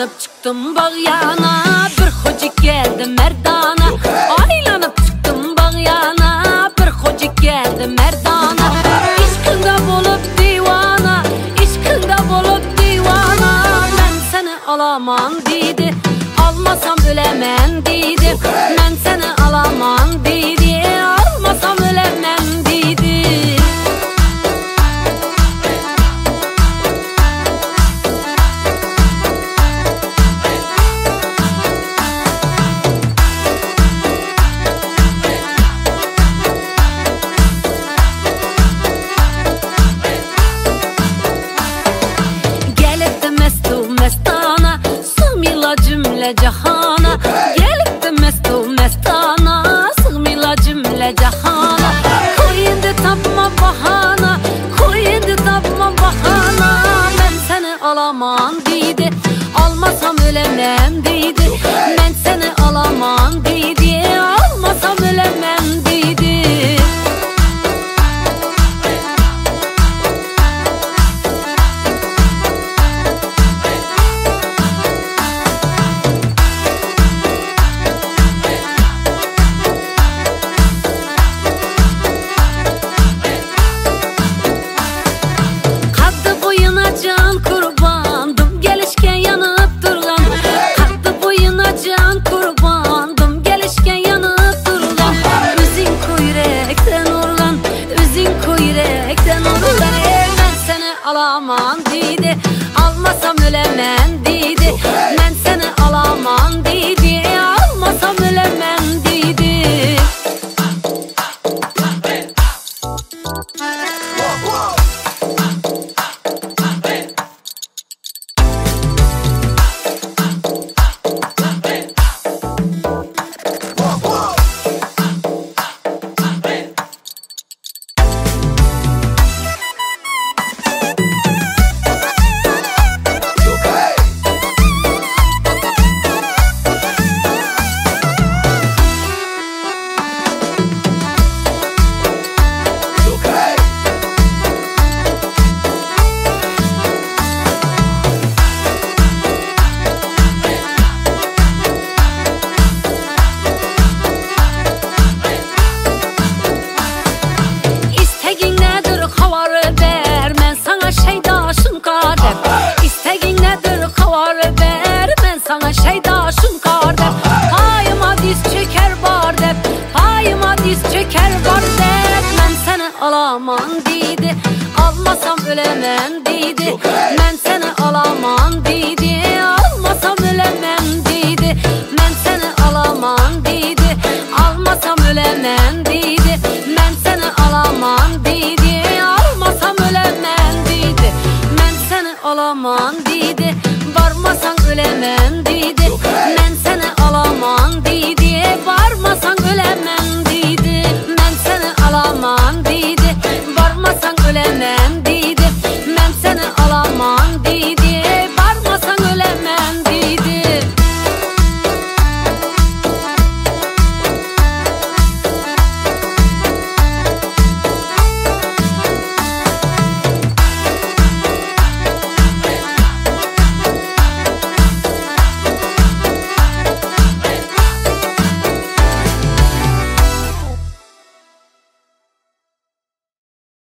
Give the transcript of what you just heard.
Aylanıp çıktım bağyana, bir hoca geldi merdana. Aylanıp çıktım bağyana, bir hoca geldi merdana. İşkinde bulup divana, işkinde bulup divana. Ben seni alamam dedi, almasam ölemem dedi. Ben seni alamam dedi, almasam ölemem dedi. Mestana, sığmıyla cümle cahana. Gelip de mestana, sığmıyla cümle cahana. Koy indi tapma bahana, koy indi tapma bahana. Ben seni alamam dedi, almasam ölemem dedi. Ben seni alamam dedi, almasam ölemem dedi. Can kurbandım, gelişken yanıp durgan. Kalktı boyuna can kurbandım, gelişken yanıp durgan. Üzün kuyrekten urgan, üzün kuyrekten urgan. Ben seni alamam dedi, almasam ölemem dedi. Ben seni alamam dedi, almasam ölemem dedi. Sana şeydaşım kardeş, payıma diz çöker var dep, payıma diz çöker var dep. Ben seni alamam dedi, almasam ölemem dedi. Ben seni alamam dedi, almasam ölemem dedi. Ben seni alamam dedi, almasam ölemem dedi. Ben seni alamam dedi, almasam ölemem dedi. Ben seni alamam dedi, varmasan ölemem dedi.